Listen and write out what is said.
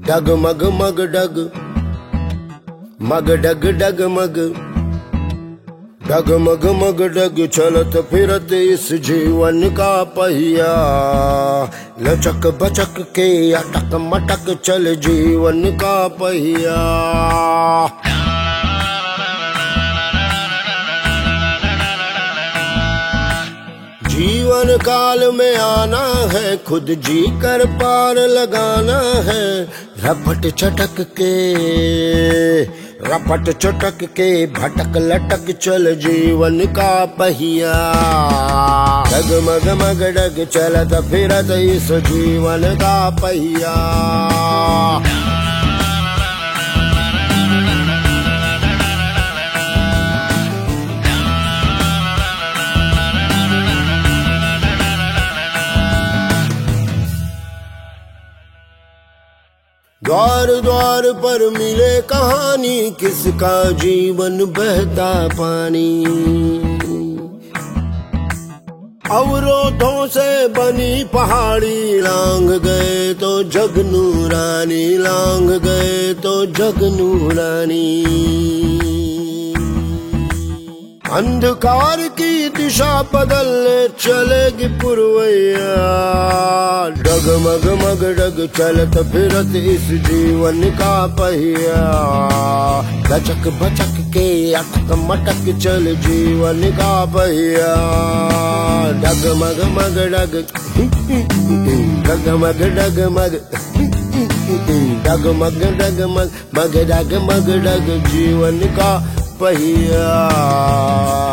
डगमग मग डग मग डग डगमग डगमग मग डग चलत फिरत इस जीवन का पहिया, लचक बचक के अटक मटक चल जीवन का पहिया। जीवन काल में आना है, खुद जी कर पार लगाना है। रपट चटक के भटक लटक चल जीवन का पहिया, डगमग मग डग चलत फिरत इस जीवन का पहिया। द्वार द्वार पर मिले कहानी, किसका जीवन बहता पानी। अवरोधों से बनी पहाड़ी, लांग गए तो जग नूरानी, लांग गए तो जग नूरानी। अंधकार की दिशा बदलने चलेगी पुरवैया, डगमग मग डग चलत फिरत इस जीवन का पहिया, लचक बचक के अटक मटक चल जीवन का पहिया, डगमग मग डग डगमग डगमग डगमग डगमग मग डगमग डग जीवन का पहिया।